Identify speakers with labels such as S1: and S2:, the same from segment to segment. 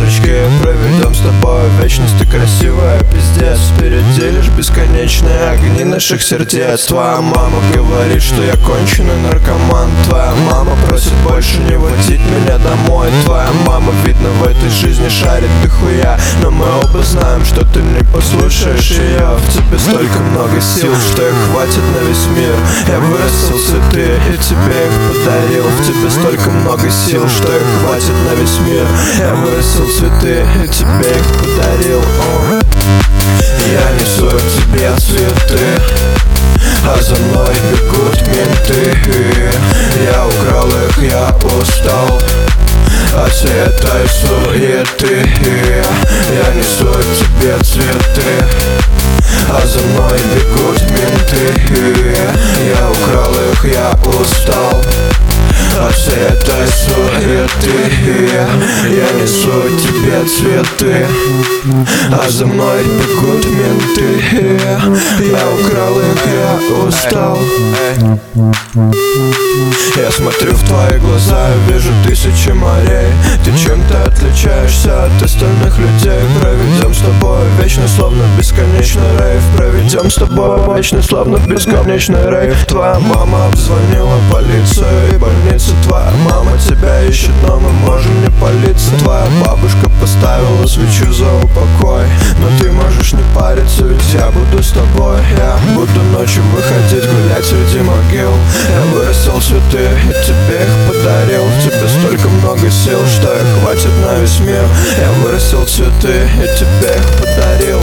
S1: сумеречке проведем с тобой вечность. Ты красивая, пиздец. Впереди лишь бесконечные огни наших сердец. Твоя мама говорит, что я конченый наркоман. Твоя мама просит больше не водить меня домой. Твоя мама, видно, в этой жизни шарит дохуя, но мы оба знаем, что ты не послушаешь ее. В тебе столько много сил, что их хватит на весь мир. Я вырастил цветы и тебе их подарил. В тебе столько много сил, что их хватит на весь мир. Я вырастил цветы и тебе их подарил. Я несу к тебе цветы, а за мной бегут менты. Я украл их, я устал от всей этой суеты. Я несу к тебе цветы, а за мной бегут менты. Я украл их, я устал от всей этой суеты. Я несу тебе цветы, а за мной бегут менты. Я украл их, я устал. Я смотрю в твои глаза и вижу тысячи морей. Ты чем-то отличаешься от остальных людей. Проведем с тобой вечно, словно бесконечный рейв. Проведем с тобой вечно, словно бесконечный рейв. Твоя мама обзвонила полицию и больницу. Твоя мама тебя ищет, но мы можем не палиться. Твоя бабушка поставила свечу за упокой, но ты можешь не париться, ведь я буду с тобой. Я буду ночью выходить гулять среди могил. Я вырастил цветы и тебе их подарил. В тебе столько много сил, что их хватит на весь мир. Я вырастил цветы и тебе их подарил.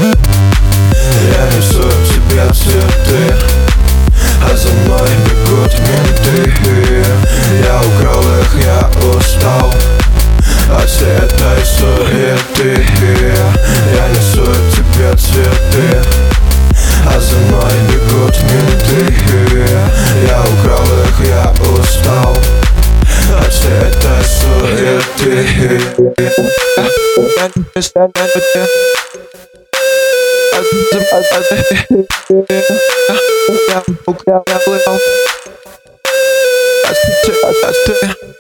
S1: Я несу к тебе цветы, а за мной бегут менты. Я украл их, я устал от всей этой суеты. Я несу к тебе цветы, а за мной бегут менты. Я украл их, я устал от всей этой суеты. Я